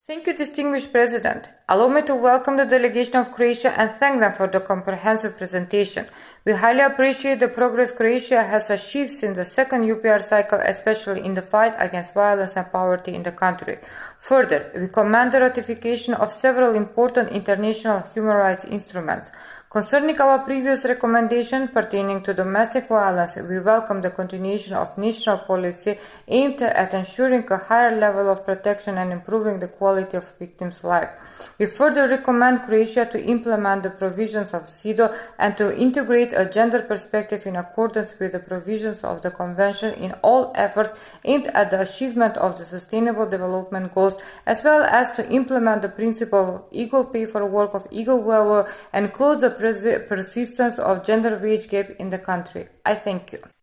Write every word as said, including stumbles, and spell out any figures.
Thank you, distinguished President. Allow me to welcome the delegation of Croatia and thank them for the comprehensive presentation. We highly appreciate the progress Croatia has achieved since the second U P R cycle, especially in the fight against violence and poverty in the country. Further, we commend the ratification of several important international human rights instruments. Concerning our previous recommendation pertaining to domestic violence, we welcome the continuation of national policy aimed at ensuring a higher level of protection and improving the quality of victims' life. We further recommend Croatia to implement the provisions of C E D A W and to integrate a gender perspective in accordance with the provisions of the Convention in all efforts aimed at the achievement of the Sustainable Development Goals, as well as to implement the principle of equal pay for work of equal value and close the persistence of gender wage gap in the country. I thank you.